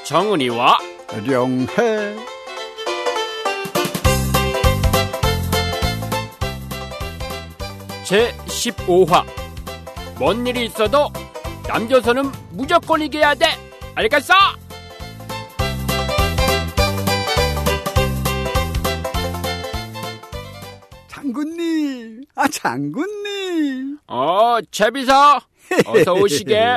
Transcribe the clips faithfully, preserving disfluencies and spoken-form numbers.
정은이와 령해. 제십오 화. 뭔 일이 있어도 남조선은 무조건 이겨야 돼. 알겠어? 장군님, 아 장군님. 어, 최비서 어서 오시게.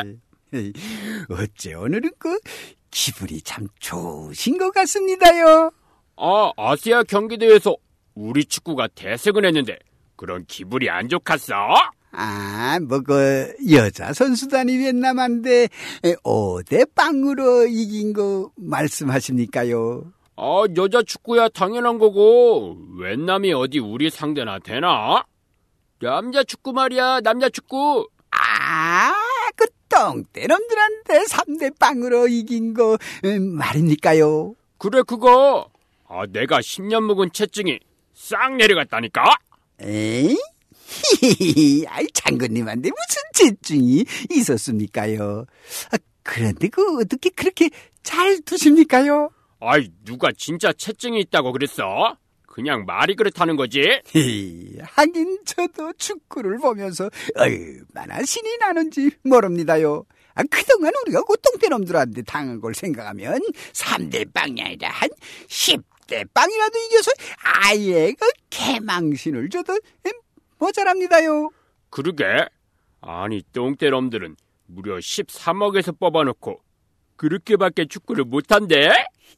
어째 오늘은 그 기분이 참 좋으신 것 같습니다요. 어, 아시아 경기대회에서 우리 축구가 대승을 했는데 그런 기분이 안 좋겠어? 아, 뭐 그 여자 선수단이 вет남한데 오 대 영으로 이긴 거 말씀하십니까요? 아, 여자 축구야 당연한 거고 вет남이 어디 우리 상대나 되나? 남자 축구 말이야, 남자 축구. 아, 그 똥대놈들한테 삼 대 영으로 이긴 거 말입니까요? 그래, 그거. 아, 내가 십 년 묵은 체증이 싹 내려갔다니까? 에이? 히히히, 아이, 장군님한테 무슨 체증이 있었습니까요? 아, 그런데 그 어떻게 그렇게 잘 두십니까요? 아이, 누가 진짜 체증이 있다고 그랬어? 그냥 말이 그렇다는 거지? 히, 하긴 저도 축구를 보면서 얼마나 신이 나는지 모릅니다요. 아, 그동안 우리가 그 똥대놈들한테 당한 걸 생각하면 삼 대 영이 아니라 한 십 대 영이라도 이겨서 아예 그 개망신을 줘도 모자랍니다요. 그러게. 아니, 똥대놈들은 무려 십삼억에서 뽑아놓고 그렇게밖에 축구를 못한대?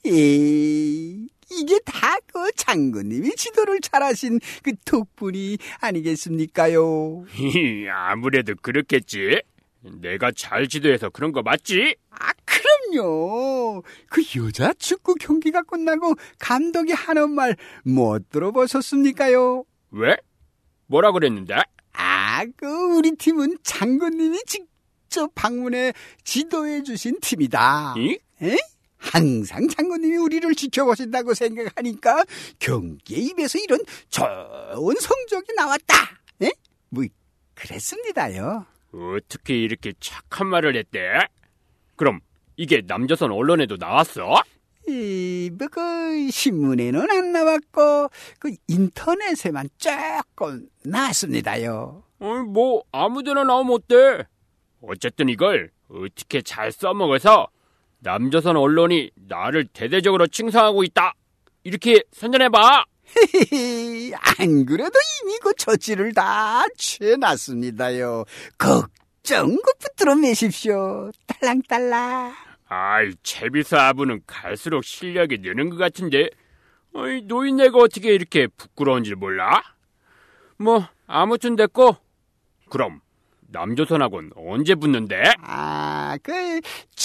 에이, 이게 다 그 장군님이 지도를 잘하신 그 덕분이 아니겠습니까요? 히히, 아무래도 그렇겠지. 내가 잘 지도해서 그런 거 맞지? 아, 그럼요. 그 여자 축구 경기가 끝나고 감독이 하는 말 못 들어보셨습니까요? 왜? 뭐라 그랬는데? 아, 그 우리 팀은 장군님이 직접 방문해 지도해 주신 팀이다. 이? 에? 항상 장군님이 우리를 지켜보신다고 생각하니까 경기에 입에서 이런 좋은 성적이 나왔다. 에? 뭐 그랬습니다요. 어떻게 이렇게 착한 말을 했대? 그럼 이게 남조선 언론에도 나왔어? 이, 뭐, 그, 신문에는 안 나왔고, 그, 인터넷에만 조금 나왔습니다요. 어이, 뭐, 아무데나 나오면 어때? 어쨌든 이걸 어떻게 잘 써먹어서 남조선 언론이 나를 대대적으로 칭송하고 있다. 이렇게 선전해봐. 헤헤헤, 안 그래도 이미 그 처치를 다 취해놨습니다요. 걱정 그 붙들어 매십시오. 딸랑딸랑. 아이, 채비서 아부는 갈수록 실력이 느는 것 같은데, 어이, 노인네가 어떻게 이렇게 부끄러운지 몰라? 뭐, 아무튼 됐고, 그럼 남조선하고는 언제 붙는데? 아, 그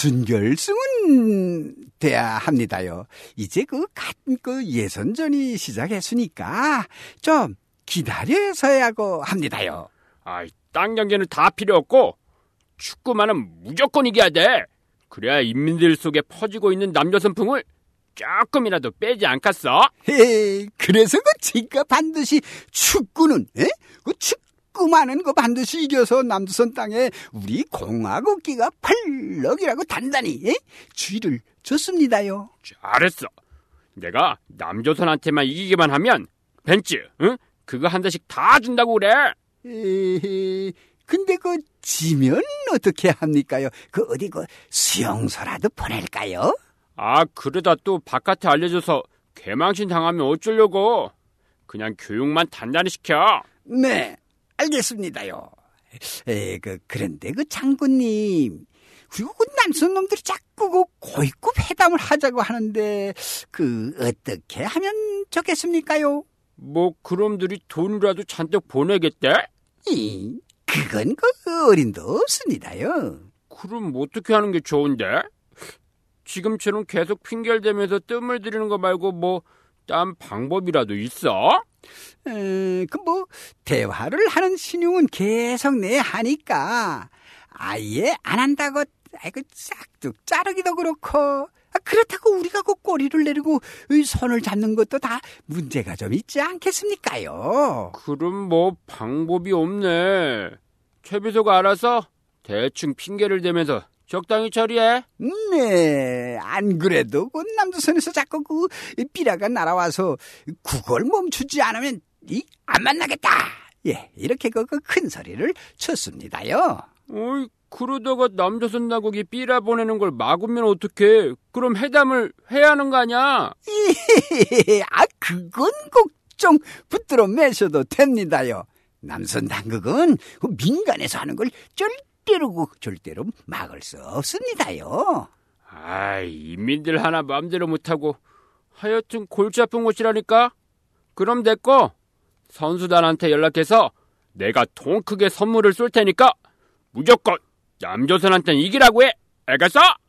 준결승은 돼야 합니다요. 이제 그, 그 예선전이 시작했으니까 좀 기다려서야 하고 합니다요. 아이, 딴 경기는 다 필요 없고 축구만은 무조건 이겨야 돼. 그래야 인민들 속에 퍼지고 있는 남조선풍을 조금이라도 빼지 않겠어? 헤, 그래서 그 제가 반드시 축구는, 에? 그 축구만은 그 반드시 이겨서 남조선 땅에 우리 공화국기가 펄럭이라고 단단히, 에? 주의를 줬습니다요. 잘했어. 내가 남조선한테만 이기기만 하면 벤츠, 응? 그거 한 대씩 다 준다고 그래. 에헤, 근데 그 지면 어떻게 합니까요? 그 어디 그 수용소라도 보낼까요? 아, 그러다 또 바깥에 알려줘서 개망신 당하면 어쩌려고. 그냥 교육만 단단히 시켜. 네, 알겠습니다요. 에, 그 그런데 그 장군님, 그리고 그 남선 놈들이 자꾸 그 고위급 회담을 하자고 하는데 그 어떻게 하면 좋겠습니까요? 뭐 그놈들이 돈이라도 잔뜩 보내겠대? 이, 그건 그 어림도 없습니다요. 그럼 어떻게 하는 게 좋은데? 지금처럼 계속 핑계를 대면서 뜸을 들이는 거 말고 뭐 딴 방법이라도 있어? 에, 그 뭐 대화를 하는 신용은 계속 내 하니까 아예 안 한다고 아이고 싹둑 자르기도 그렇고, 아, 그렇다고 우리가 그 꼬리를 내리고 손을 잡는 것도 다 문제가 좀 있지 않겠습니까요? 그럼 뭐 방법이 없네. 최비서가 알아서 대충 핑계를 대면서 적당히 처리해. 네, 안 그래도 그 남조선에서 자꾸 그 삐라가 날아와서 그걸 멈추지 않으면 이 안 만나겠다. 예, 이렇게 그 큰 소리를 쳤습니다요. 어이, 그러다가 남조선 나국이 삐라 보내는 걸 막으면 어떡해? 그럼 회담을 해야 하는 거 아니야? 아, 그건 꼭 좀 붙들어 매셔도 됩니다요. 남선 당국은 그 민간에서 하는 걸 절대로 그 절대로 막을 수 없습니다요. 아이, 인민들 하나 마음대로 못하고 하여튼 골치 아픈 곳이라니까. 그럼 됐고, 선수단한테 연락해서 내가 통 크게 선물을 쏠 테니까 무조건 남조선한테는 이기라고 해. 알겠어?